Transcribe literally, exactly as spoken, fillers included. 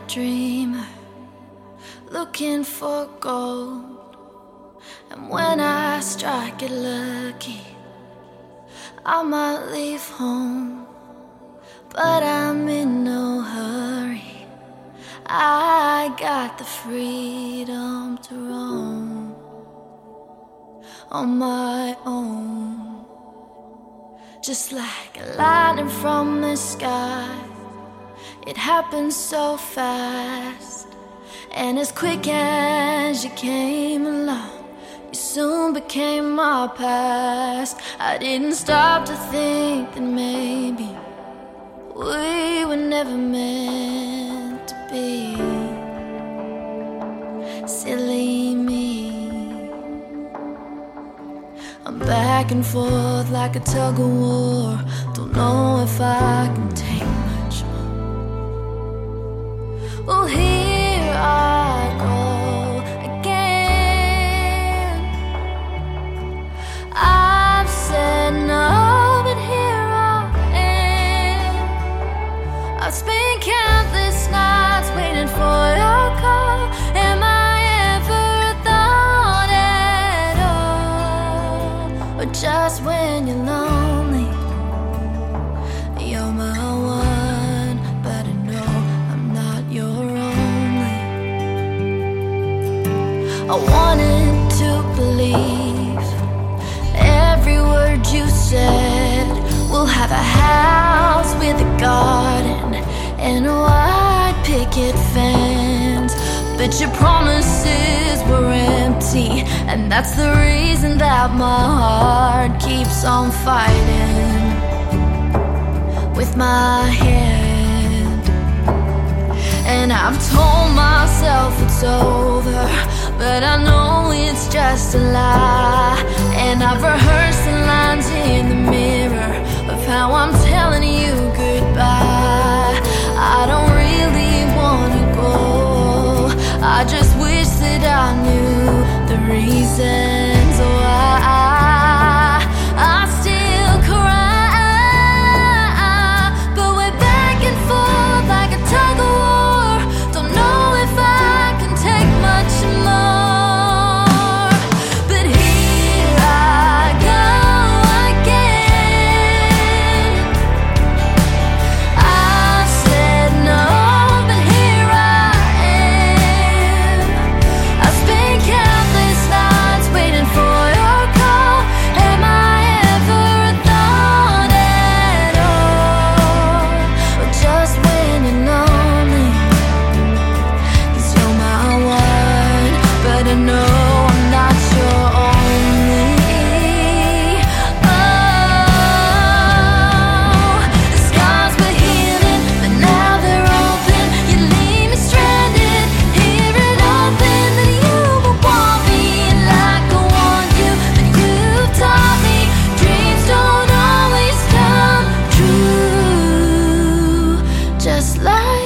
dreamer, looking for gold. And when I strike it lucky, I might leave home, but I'm in no hurry. I got the freedom to roam on my own, just like a lightning from the sky. It happens so fast, and as quick as you came along, you soon became my past. I didn't stop to think that maybe we were never meant to be. Silly me, I'm back and forth like a tug of war. Don't know if I can take much more. Well, here I go again. I've said no, but here I am. I've spent countless nights waiting for your call. Am I ever thought at all? Or just when you're lonely, you're my one, but I know I'm not your only. I wanted to believe every word you said. We'll have a house with a garden and a white picket fence, but your promises were empty, and that's the reason that my heart keeps on fighting with my head. And I've told myself it's over, but I know it's just a lie. And I've rehearsed the lines in the mirror of how I'm telling you goodbye. I don't really wanna go, I just wish that I knew the reasons why I still cry. But we're back and forth like a tug of war. Don't know if I can take much more. But here I go again. I said no, but here I am. I spent countless nights waiting for your call. Am I ever thought at all? Or just when you're lonely, 'cause you're my one, but I know I'm not your only. Oh, the scars were healing, but now they're open. You leave me stranded here and hoping that you will want me like I want you. But you've taught me dreams don't always come true, just like